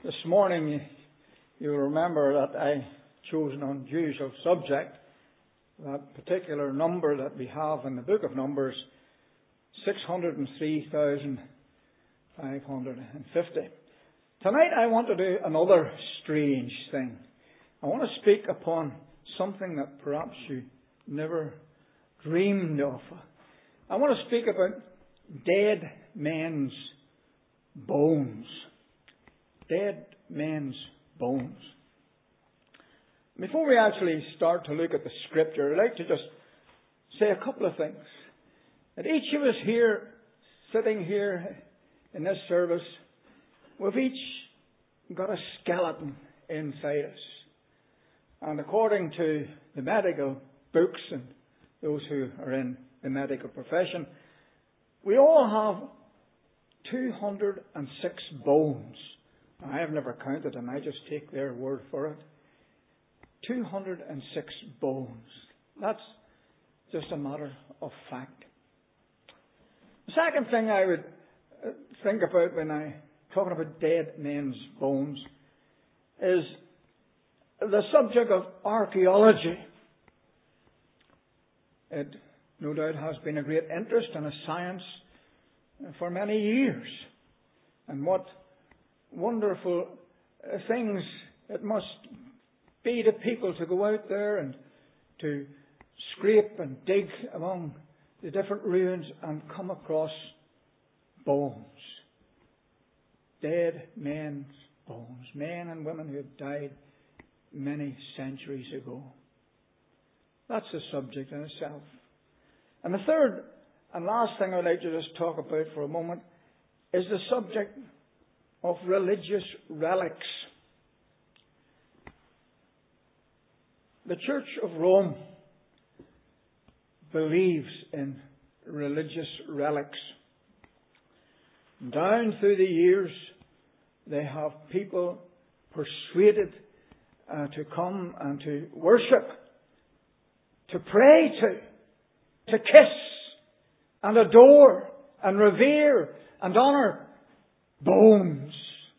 This morning, you'll remember that I chose an unusual subject. That particular number that we have in the book of Numbers, 603,550. Tonight I want to do another strange thing. I want to speak upon something that perhaps you never dreamed of. I want to speak about dead men's bones. Dead men's bones. Before we actually start to look at the scripture, I'd like to just say a couple of things. That each of us here, sitting here in this service, we've each got a skeleton inside us. And according to the medical books and those who are in the medical profession, we all have 206 bones. I have never counted them, I just take their word for it. 206 bones. That's just a matter of fact. The second thing I would think about when I'm talking about dead men's bones is the subject of archaeology. It no doubt has been a great interest and a science for many years. And what wonderful things it must be to people to go out there and to scrape and dig among the different ruins and come across bones. Dead men's bones. Men and women who have died many centuries ago. That's the subject in itself. And the third and last thing I'd like to just talk about for a moment is the subject of religious relics. The Church of Rome believes in religious relics. Down through the years, they have people persuaded to come and to worship, to pray to kiss and adore and revere and honour bones.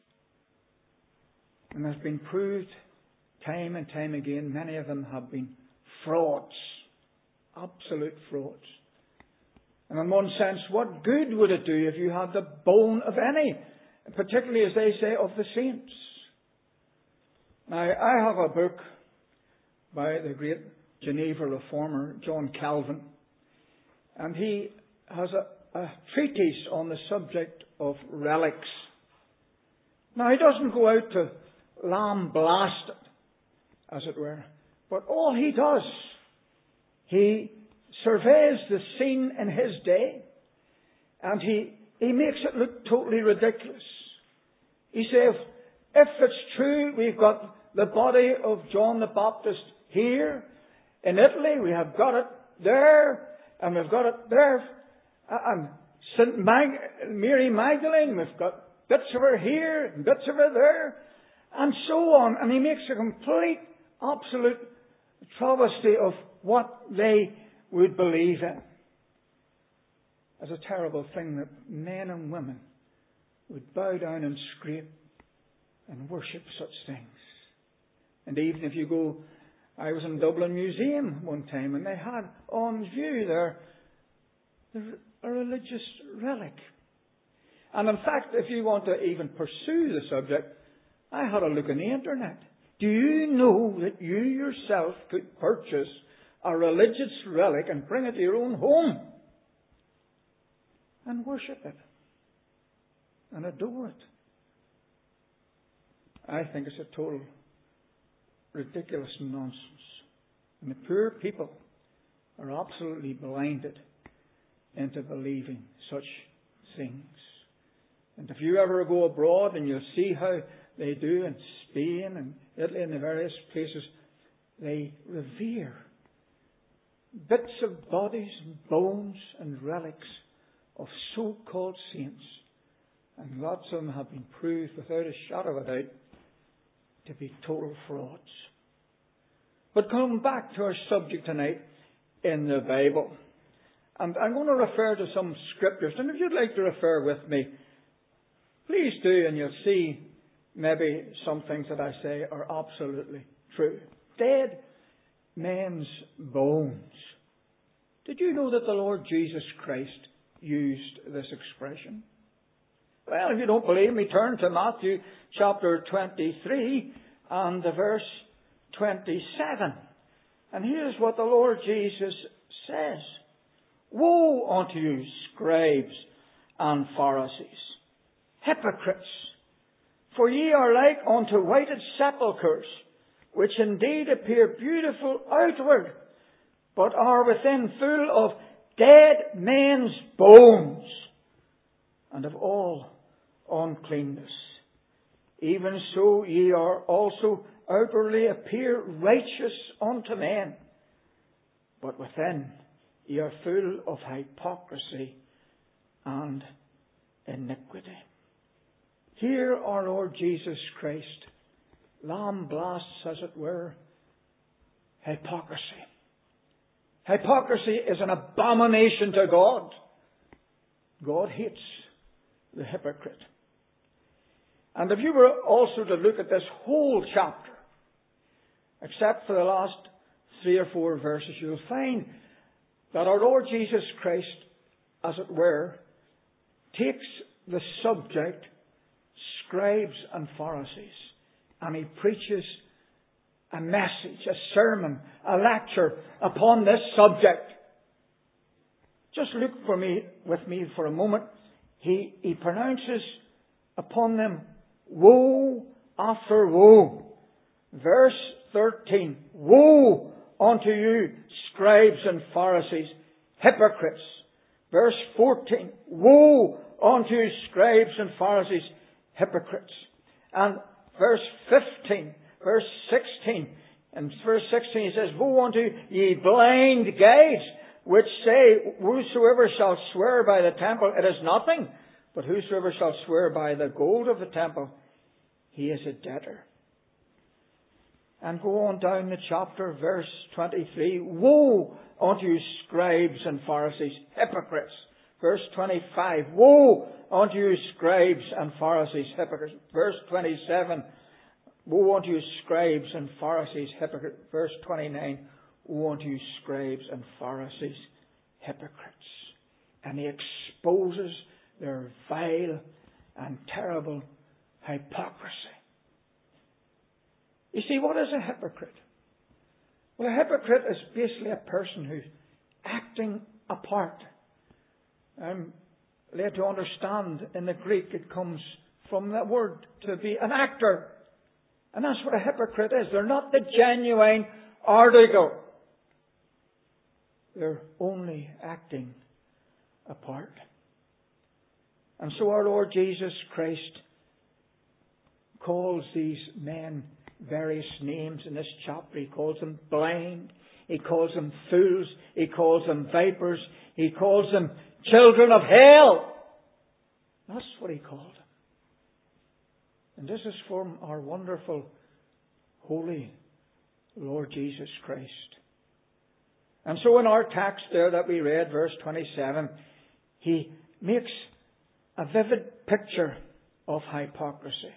And has been proved time and time again, many of them have been frauds. Absolute frauds. And in one sense, what good would it do if you had the bone of any, particularly as they say, of the saints? Now, I have a book by the great Geneva reformer, John Calvin, and he has a treatise on the subject of relics. Now, he doesn't go out to lambaste it, as it were, but all he does, he surveys the scene in his day, and he makes it look totally ridiculous. He says, if it's true, we've got the body of John the Baptist here in Italy, we have got it there, and we've got it there, and Mary Magdalene, we've got bits of her here and bits of her there, and so on. And he makes a complete, absolute travesty of what they would believe in. It's a terrible thing that men and women would bow down and scrape and worship such things. And even if you go, I was in Dublin Museum one time and they had on view there a religious relic. And in fact, if you want to even pursue the subject, I had a look on the internet. Do you know that you yourself could purchase a religious relic and bring it to your own home and worship it and adore it? I think it's a total ridiculous nonsense. And the poor people are absolutely blinded into believing such things. And if you ever go abroad and you'll see how they do in Spain and Italy and the various places, they revere bits of bodies and bones and relics of so-called saints. And lots of them have been proved without a shadow of a doubt to be total frauds. But coming back to our subject tonight in the Bible. And I'm going to refer to some scriptures. And if you'd like to refer with me, please do, and you'll see maybe some things that I say are absolutely true. Dead men's bones. Did you know that the Lord Jesus Christ used this expression? Well, if you don't believe me, turn to Matthew chapter 23 and verse 27. And here's what the Lord Jesus says. Woe unto you, scribes and Pharisees, hypocrites! For ye are like unto whited sepulchres, which indeed appear beautiful outward, but are within full of dead men's bones, and of all uncleanness. Even so ye are also outwardly appear righteous unto men, but within ye are full of hypocrisy and iniquity. Here our Lord Jesus Christ lambasts, as it were, hypocrisy. Hypocrisy is an abomination to God. God hates the hypocrite. And if you were also to look at this whole chapter, except for the last 3 or 4 verses, you'll find that our Lord Jesus Christ, as it were, takes the subject, scribes and Pharisees, and he preaches a message, a sermon, a lecture upon this subject. Just look with me for a moment. He pronounces upon them woe after woe. Verse 13. Woe unto you, scribes and Pharisees, hypocrites. Verse 14. Woe unto you, scribes and Pharisees, hypocrites. And verse 15, verse 16. And verse 16 he says, woe unto ye blind guides, which say, whosoever shall swear by the temple, it is nothing. But whosoever shall swear by the gold of the temple, he is a debtor. And go on down the chapter, verse 23. Woe unto you, scribes and Pharisees, hypocrites. Verse 25. Woe unto you, scribes and Pharisees, hypocrites. Verse 27. Woe unto you, scribes and Pharisees, hypocrites. Verse 29. Woe unto you, scribes and Pharisees, hypocrites. And he exposes their vile and terrible hypocrisy. You see, what is a hypocrite? Well, a hypocrite is basically a person who's acting a part. I'm led to understand in the Greek it comes from that word to be an actor. And that's what a hypocrite is. They're not the genuine article. They're only acting a part. And so our Lord Jesus Christ calls these men various names in this chapter. He calls them blind. He calls them fools. He calls them vipers. He calls them children of hell. That's what he called them. And this is from our wonderful, holy Lord Jesus Christ. And so in our text there that we read, verse 27, he makes a vivid picture of hypocrisy.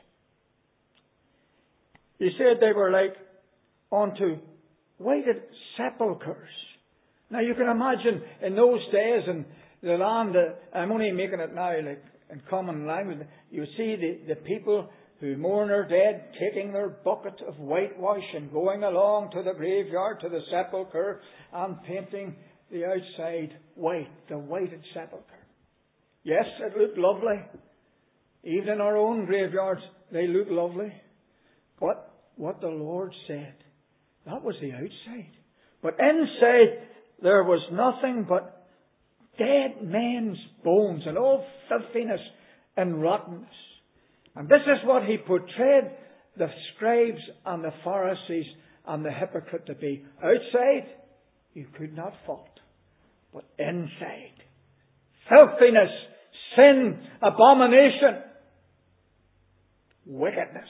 He said they were like unto whited sepulchres. Now you can imagine in those days in the land, I'm only making it now like in common language, you see the people who mourn their dead taking their bucket of whitewash and going along to the graveyard, to the sepulchre, and painting the outside white, the whited sepulchre. Yes, it looked lovely. Even in our own graveyards, they look lovely. But what the Lord said, that was the outside. But inside, there was nothing but dead men's bones and all filthiness and rottenness. And this is what he portrayed the scribes and the Pharisees and the hypocrite to be. Outside, you could not fault. But inside, filthiness, sin, abomination, wickedness.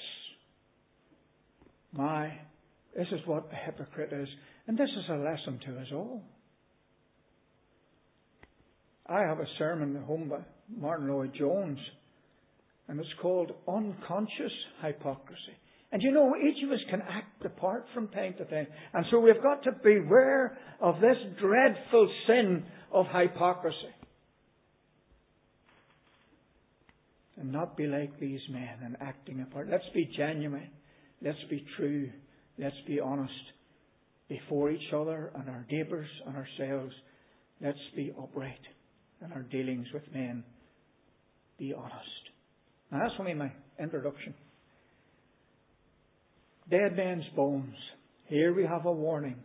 This is what a hypocrite is. And this is a lesson to us all. I have a sermon at home by Martin Lloyd-Jones. And it's called unconscious hypocrisy. And you know, each of us can act the part from time to time. And so we've got to beware of this dreadful sin of hypocrisy. And not be like these men and acting a part. Let's be genuine. Let's be true. Let's be honest before each other and our neighbours and ourselves. Let's be upright in our dealings with men. Be honest. Now that's only my introduction. Dead men's bones. Here we have a warning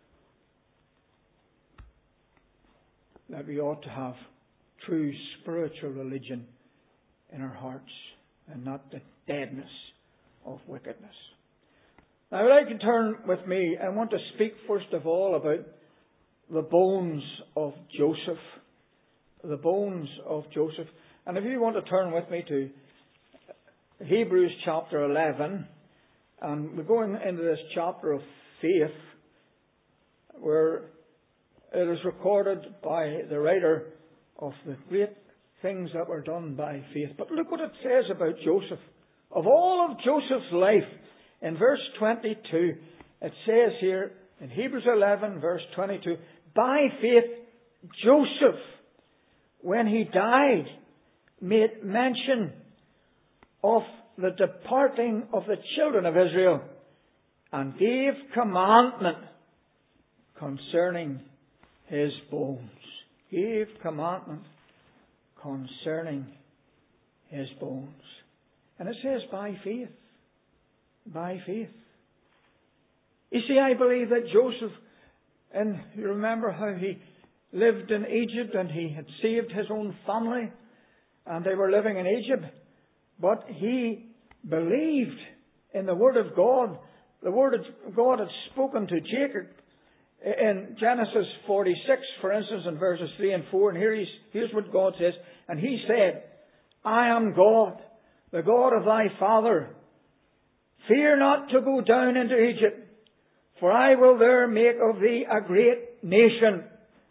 that we ought to have true spiritual religion in our hearts and not the deadness of wickedness. Now I would like to turn with me, I want to speak first of all about the bones of Joseph. The bones of Joseph. And if you want to turn with me to Hebrews chapter 11, and we're going into this chapter of faith, where it is recorded by the writer of the great things that were done by faith. But look what it says about Joseph. Of all of Joseph's life, in verse 22, it says here, in Hebrews 11, verse 22, by faith, Joseph, when he died, made mention of the departing of the children of Israel and gave commandment concerning his bones. Gave commandment concerning his bones. And it says by faith. By faith. You see, I believe that Joseph, and you remember how he lived in Egypt and he had saved his own family and they were living in Egypt. But he believed in the Word of God. The Word of God had spoken to Jacob in Genesis 46, for instance, in verses 3 and 4. And here's what God says. And he said, I am God, the God of thy father. Fear not to go down into Egypt, for I will there make of thee a great nation.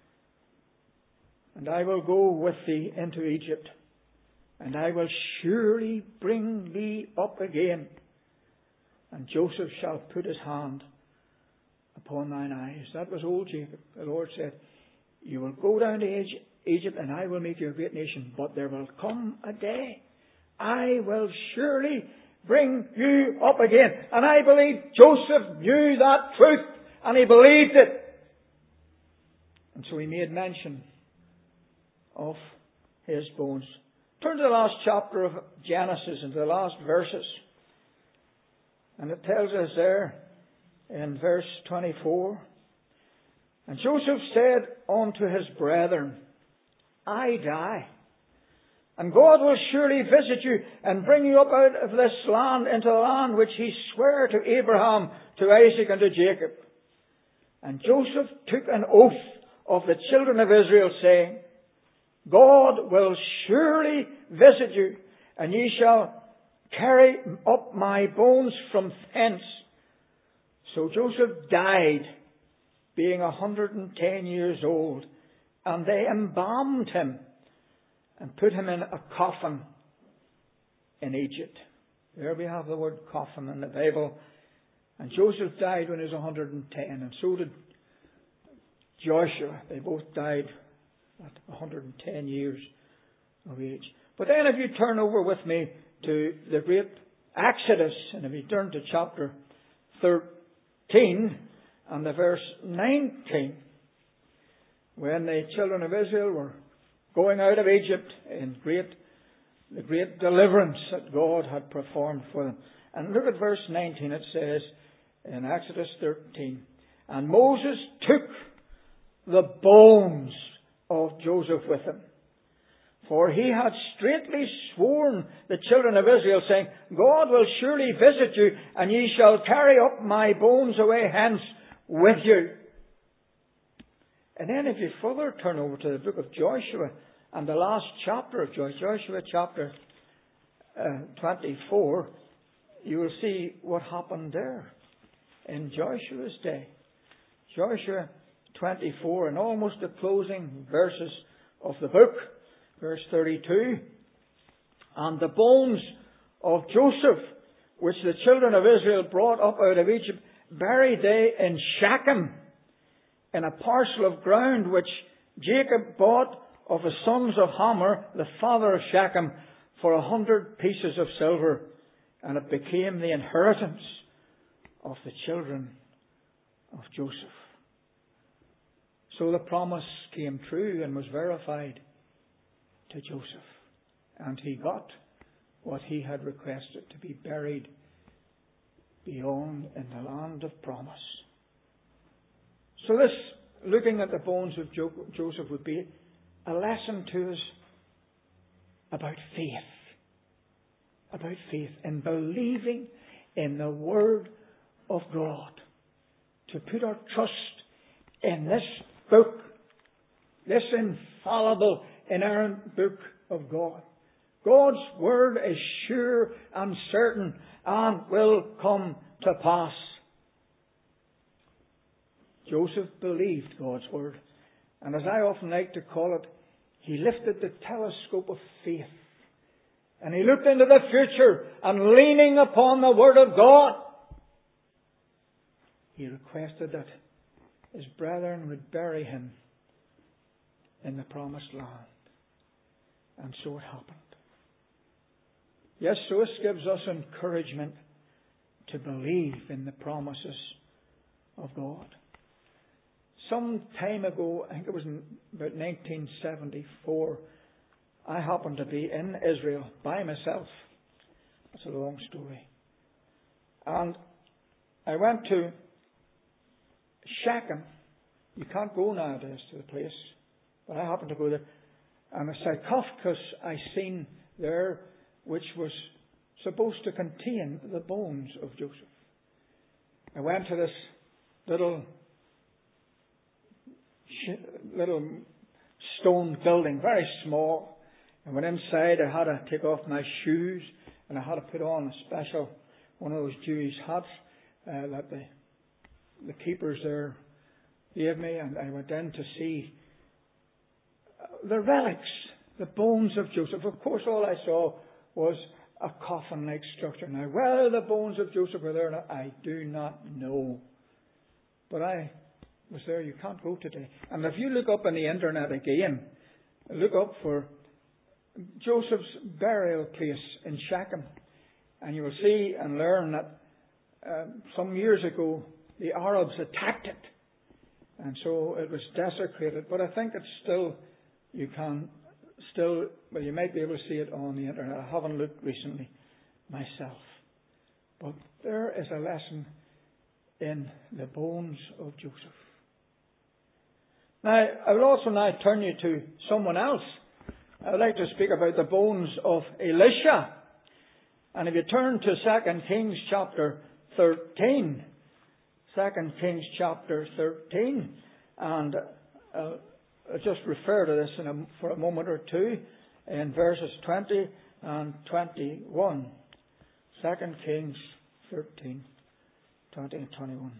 And I will go with thee into Egypt. And I will surely bring thee up again. And Joseph shall put his hand upon thine eyes. That was old Jacob. The Lord said, you will go down to Egypt and I will make you a great nation. But there will come a day. I will surely bring you up again. And I believe Joseph knew that truth. And he believed it. And so he made mention of his bones. Turn to the last chapter of Genesis and the last verses. And it tells us there in verse 24. And Joseph said unto his brethren, I die. And God will surely visit you and bring you up out of this land into the land which he sware to Abraham, to Isaac and to Jacob. And Joseph took an oath of the children of Israel, saying, God will surely visit you, and ye shall carry up my bones from thence. So Joseph died, being 110 years old, and they embalmed him and put him in a coffin in Egypt. There we have the word coffin in the Bible. And Joseph died when he was 110, and so did Joshua. They both died at 110 years of age. But then if you turn over with me to the great Exodus, and if you turn to chapter 13 and the verse 19, when the children of Israel were going out of Egypt in the great deliverance that God had performed for them. And look at verse 19. It says in Exodus 13, and Moses took the bones of Joseph with him, for he had straitly sworn the children of Israel, saying, God will surely visit you, and ye shall carry up my bones away hence with you. And then if you further turn over to the book of Joshua and the last chapter of Joshua chapter 24, you will see what happened there in Joshua's day. Joshua 24, and almost the closing verses of the book, verse 32. And the bones of Joseph, which the children of Israel brought up out of Egypt, buried they in Shechem, in a parcel of ground which Jacob bought of the sons of Hamor, the father of Shechem, for 100 pieces of silver. And it became the inheritance of the children of Joseph. So the promise came true and was verified to Joseph. And he got what he had requested, to be buried beyond in the land of promise. So this, looking at the bones of Joseph, would be a lesson to us about faith. About faith in believing in the Word of God. To put our trust in this book, this infallible, inerrant book of God. God's Word is sure and certain and will come to pass. Joseph believed God's Word. And as I often like to call it, he lifted the telescope of faith. And he looked into the future, and leaning upon the Word of God, he requested that his brethren would bury him in the promised land. And so it happened. Yes, so this gives us encouragement to believe in the promises of God. Some time ago, I think it was in about 1974, I happened to be in Israel by myself. That's a long story. And I went to Shechem. You can't go nowadays to the place, but I happened to go there. And a sarcophagus I seen there, which was supposed to contain the bones of Joseph. I went to this little stone building, very small. And went inside. I had to take off my shoes, and I had to put on a special one of those Jewish hats that the keepers there gave me. And I went in to see the relics, the bones of Joseph. Of course, all I saw was a coffin-like structure. Now, whether the bones of Joseph were there or not, I do not know. But I was there. You can't go today. And if you look up on the internet again, look up for Joseph's burial place in Shechem, and you will see and learn that some years ago the Arabs attacked it, and so it was desecrated. But I think it's still, you might be able to see it on the internet. I haven't looked recently myself, but there is a lesson in the bones of Joseph. Now, I will also now turn you to someone else. I would like to speak about the bones of Elisha. And if you turn to 2 Kings chapter 13, 2 Kings chapter 13, and I'll just refer to this for a moment or two in verses 20 and 21. 2 Kings 13, 20 and 21.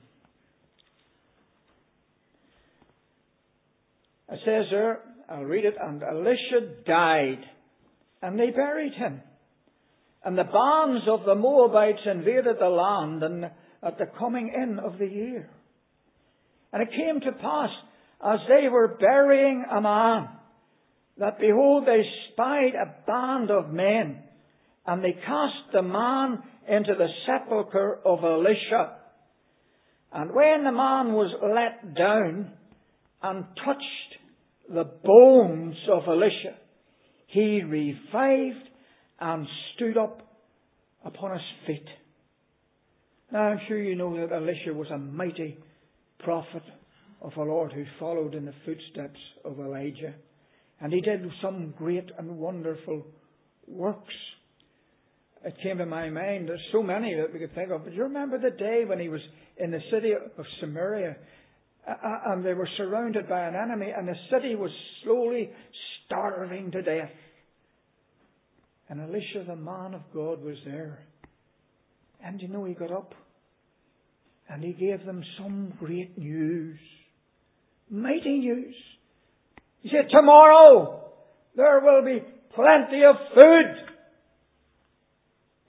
It says there, I'll read it, and Elisha died, and they buried him. And the bands of the Moabites invaded the land and at the coming in of the year. And it came to pass, as they were burying a man, that behold, they spied a band of men, and they cast the man into the sepulchre of Elisha. And when the man was let down and touched the bones of Elisha, he revived and stood up upon his feet. Now, I'm sure you know that Elisha was a mighty prophet of the Lord who followed in the footsteps of Elijah. And he did some great and wonderful works. It came to my mind, there's so many that we could think of. But you remember the day when he was in the city of Samaria, and they were surrounded by an enemy, and the city was slowly starving to death. And Elisha, the man of God, was there. And you know, he got up and he gave them some great news. Mighty news. He said, tomorrow there will be plenty of food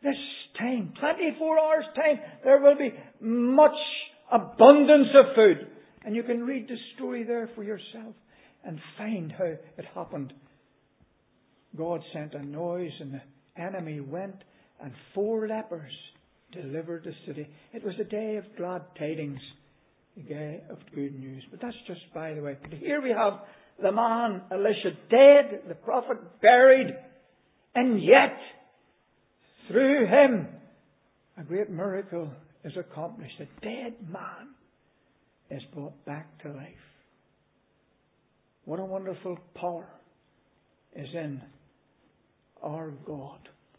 this time, 24 hours time, there will be much abundance of food. And you can read the story there for yourself and find how it happened. God sent a noise and the enemy went, and 4 lepers delivered the city. It was a day of glad tidings, a day of good news. But that's just by the way. But here we have the man Elisha dead, the prophet buried, and yet through him a great miracle is accomplished. A dead man is brought back to life. What a wonderful power is in our God.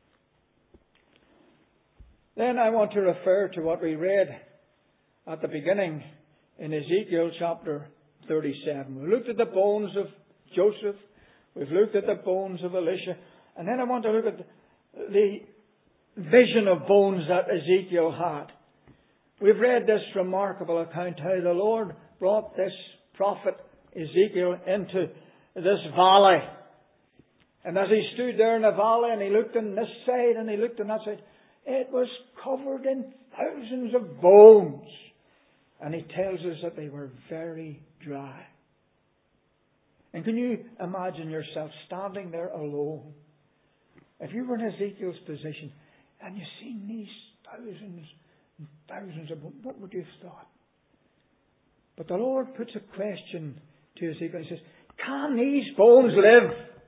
Then I want to refer to what we read at the beginning in Ezekiel chapter 37. We looked at the bones of Joseph. We've looked at the bones of Elisha. And then I want to look at the vision of bones that Ezekiel had. We've read this remarkable account how the Lord brought this prophet Ezekiel into this valley. And as he stood there in the valley and he looked on this side and he looked on that side, it was covered in thousands of bones. And he tells us that they were very dry. And can you imagine yourself standing there alone? If you were in Ezekiel's position and you've seen these thousands and thousands of bones, what would you have thought? But the Lord puts a question to Ezekiel. He says, can these bones live?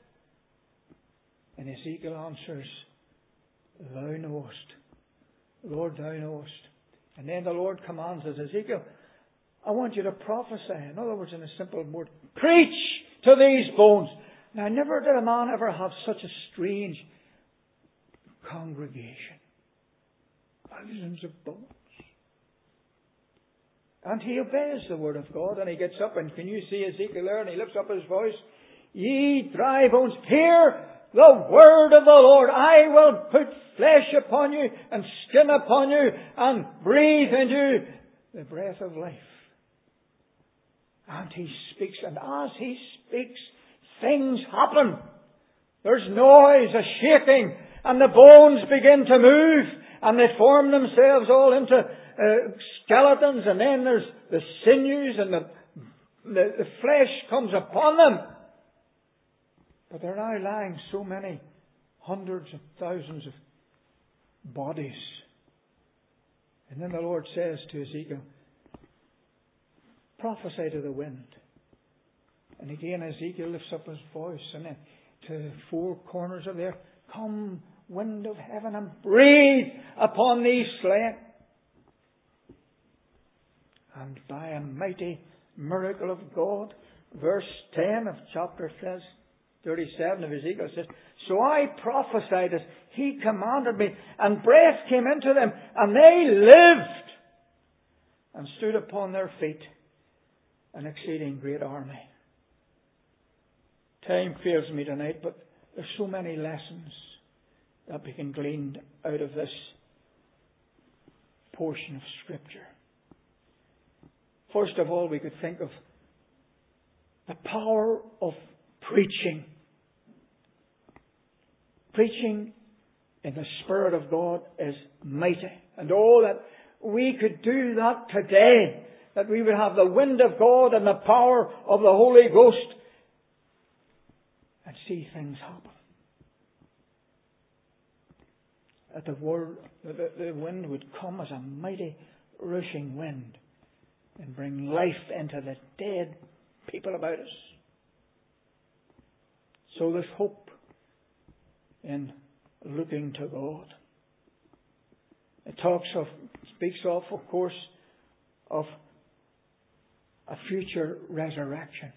And Ezekiel answers, thou knowest. Lord, thou knowest. And then the Lord commands us, Ezekiel, I want you to prophesy. In other words, in a simple word, preach to these bones. Now, never did a man ever have such a strange congregation. Thousands of bones. And he obeys the word of God, and he gets up, and can you see Ezekiel there? And he lifts up his voice. Ye dry bones, hear the word of the Lord. I will put flesh upon you, and skin upon you, and breathe into you the breath of life. And he speaks, and as he speaks, things happen. There's noise, a shaking, and the bones begin to move, and they form themselves all into skeletons, and then there's the sinews, and the flesh comes upon them. But they're now lying so many hundreds of thousands of bodies. And then the Lord says to Ezekiel, prophesy to the wind. And again Ezekiel lifts up his voice, and then to the 4 corners of the earth, come, wind of heaven, and breathe upon these slain. And by a mighty miracle of God, verse 10 of chapter 37 of Ezekiel says, so I prophesied as he commanded me, and breath came into them, and they lived, and stood upon their feet, an exceeding great army. Time fails me tonight, but there's so many lessons that we can glean out of this portion of Scripture. First of all, we could think of the power of preaching. Preaching in the Spirit of God is mighty. And oh, that we could do that today. That we would have the wind of God and the power of the Holy Ghost and see things happen. That the wind would come as a mighty rushing wind and bring life into the dead people about us. So there's hope in looking to God. It speaks of course, of a future resurrection.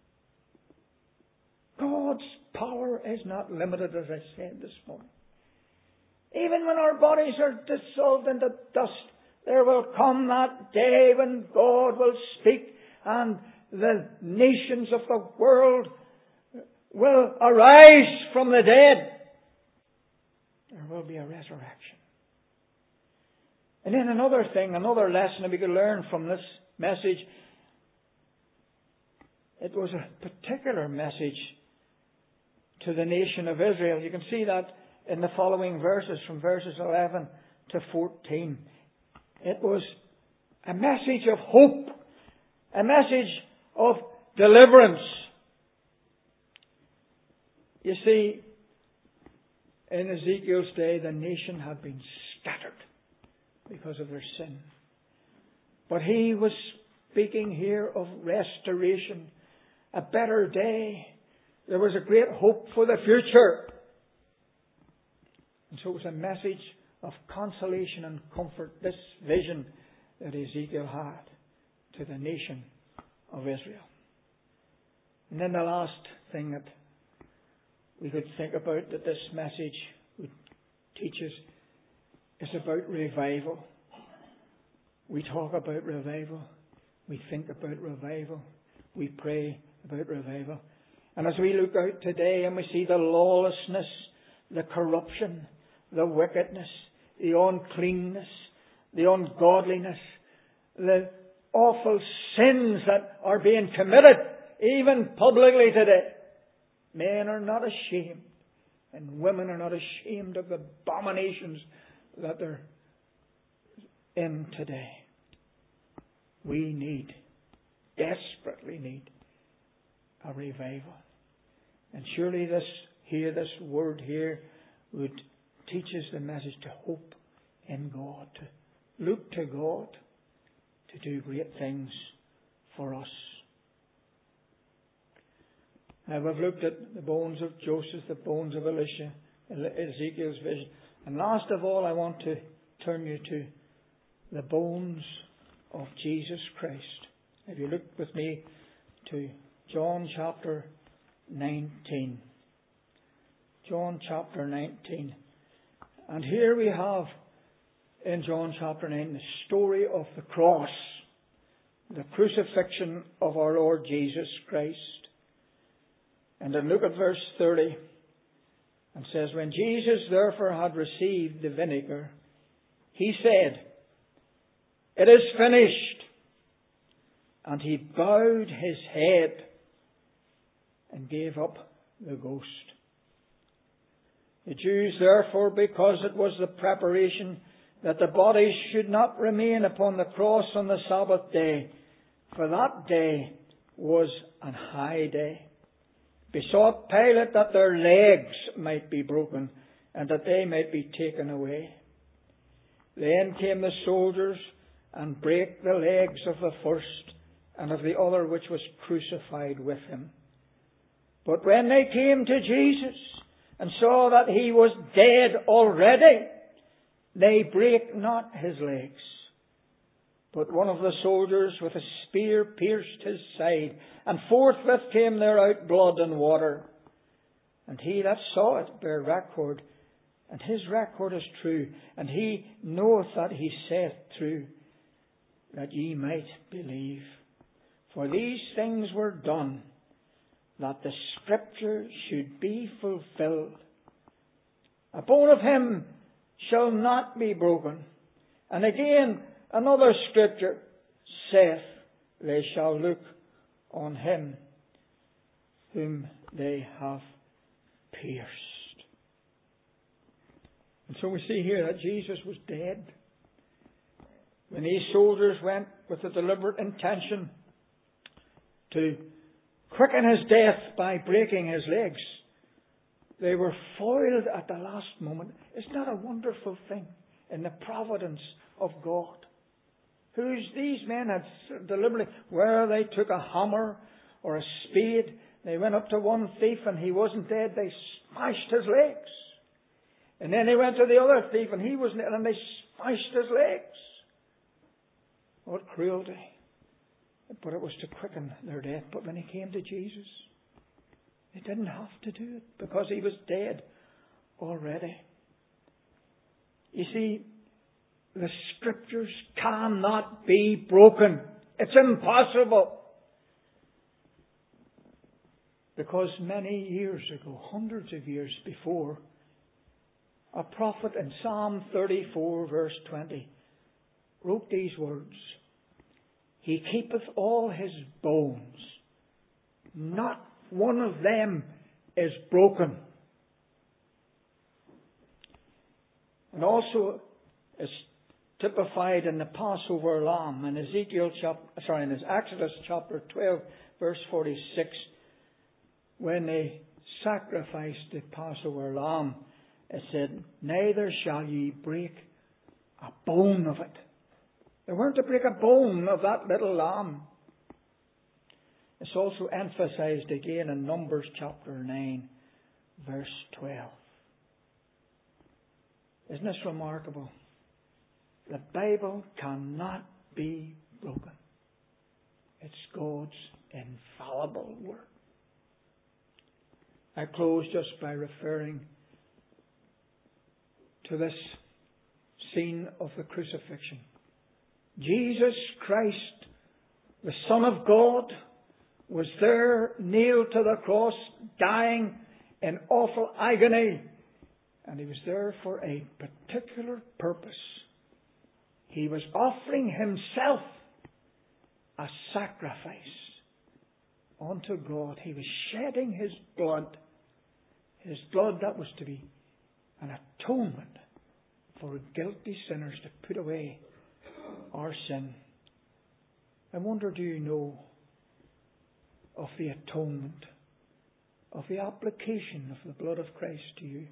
God's power is not limited, as I said this morning. Even when our bodies are dissolved into dust, there will come that day when God will speak and the nations of the world will arise from the dead. There will be a resurrection. And then another lesson that we could learn from this message. It was a particular message to the nation of Israel. You can see that in the following verses, from verses 11 to 14. It was a message of hope, a message of deliverance. You see, in Ezekiel's day, the nation had been scattered because of their sin. But he was speaking here of restoration, a better day. There was a great hope for the future. And so it was a message of consolation and comfort, this vision that Ezekiel had to the nation of Israel. And then the last thing that we could think about that this message would teach us is about revival. We talk about revival. We think about revival. We pray about revival. And as we look out today and we see the lawlessness, the corruption, the wickedness, the uncleanness, the ungodliness, the awful sins that are being committed, even publicly today, men are not ashamed, and women are not ashamed of the abominations that they're in today. We desperately need a revival. And surely this word here would teach us the message to hope in God, to look to God to do great things for us. Now we've looked at the bones of Joseph, the bones of Elisha, Ezekiel's vision. And last of all, I want to turn you to the bones of Jesus Christ. If you look with me to John chapter 19. John chapter 19. And here we have in John chapter 9 the story of the cross, the crucifixion of our Lord Jesus Christ. And then look at verse 30. And says, when Jesus therefore had received the vinegar, he said, it is finished. And he bowed his head and gave up the ghost. The Jews therefore, because it was the preparation that the bodies should not remain upon the cross on the Sabbath day, for that day was an high day, besought Pilate that their legs might be broken and that they might be taken away. Then came the soldiers and brake the legs of the first and of the other which was crucified with him. But when they came to Jesus and saw that he was dead already, they brake not his legs. But one of the soldiers with a spear pierced his side, and forthwith came there out blood and water. And he that saw it bare record, and his record is true, and he knoweth that he saith true, that ye might believe. For these things were done, that the Scripture should be fulfilled. A bone of him shall not be broken. And again, another Scripture saith, they shall look on him whom they have pierced. And so we see here that Jesus was dead. When these soldiers went with a deliberate intention to quicken his death by breaking his legs, they were foiled at the last moment. Isn't that a wonderful thing in the providence of God? These men had deliberately, where they took a hammer or a spade, they went up to one thief and he wasn't dead, they smashed his legs. And then they went to the other thief and he wasn't dead and they smashed his legs. What cruelty. But it was to quicken their death. But when he came to Jesus, they didn't have to do it because he was dead already. You see, the Scriptures cannot be broken. It's impossible. Because many years ago, hundreds of years before, a prophet in Psalm 34 verse 20 wrote these words, he keepeth all his bones, not one of them is broken. And also is typified in the Passover lamb in Exodus chapter 12, verse 46, when they sacrificed the Passover lamb, it said, "Neither shall ye break a bone of it." They weren't to break a bone of that little lamb. It's also emphasized again in Numbers chapter 9, verse 12. Isn't this remarkable? The Bible cannot be broken. It's God's infallible word. I close just by referring to this scene of the crucifixion. Jesus Christ, the Son of God, was there nailed to the cross, dying in awful agony. And He was there for a particular purpose. He was offering Himself a sacrifice unto God. He was shedding His blood that was to be an atonement for guilty sinners, to put away our sin. I wonder, do you know of the atonement, of the application of the blood of Christ to you?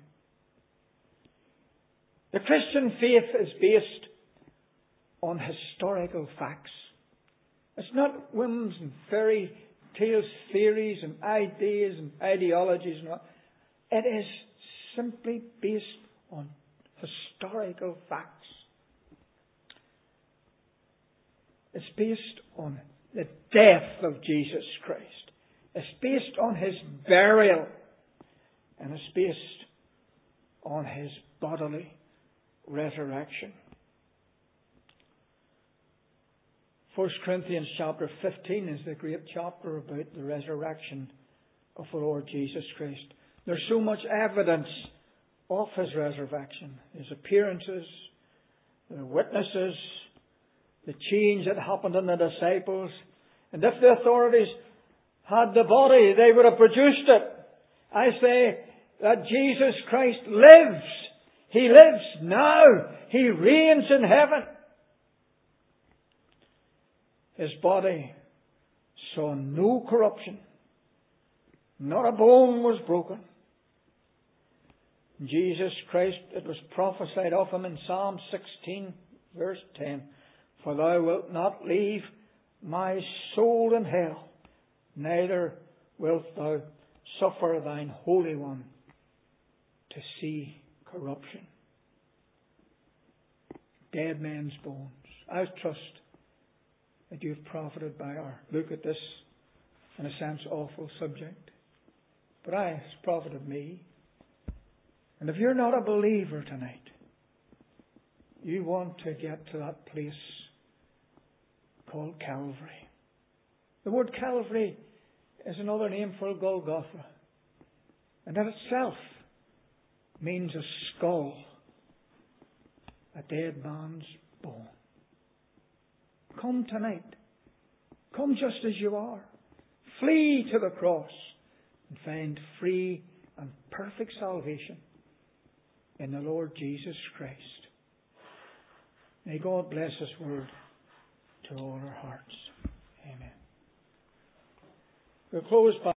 The Christian faith is based on historical facts. It's not whims and fairy tales, theories and ideas and ideologies and all. It is simply based on historical facts. It's based on the death of Jesus Christ. It's based on His burial. And it's based on His bodily resurrection. 1 Corinthians chapter 15 is the great chapter about the resurrection of the Lord Jesus Christ. There's so much evidence of His resurrection. His appearances, the witnesses, the change that happened in the disciples. And if the authorities had the body, they would have produced it. I say that Jesus Christ lives. He lives now. He reigns in heaven. His body saw no corruption. Not a bone was broken. Jesus Christ, it was prophesied of Him in Psalm 16, verse 10. "For Thou wilt not leave my soul in hell, neither wilt Thou suffer Thine Holy One to see corruption." Dead men's bones. I trust that you've profited by our look at this, in a sense, awful subject. But it's profited me. And if you're not a believer tonight, you want to get to that place called Calvary. The word Calvary is another name for Golgotha. And that itself means a skull, a dead man's bone. Come tonight. Come just as you are. Flee to the cross and find free and perfect salvation in the Lord Jesus Christ. May God bless His word to all our hearts. Amen. We'll close by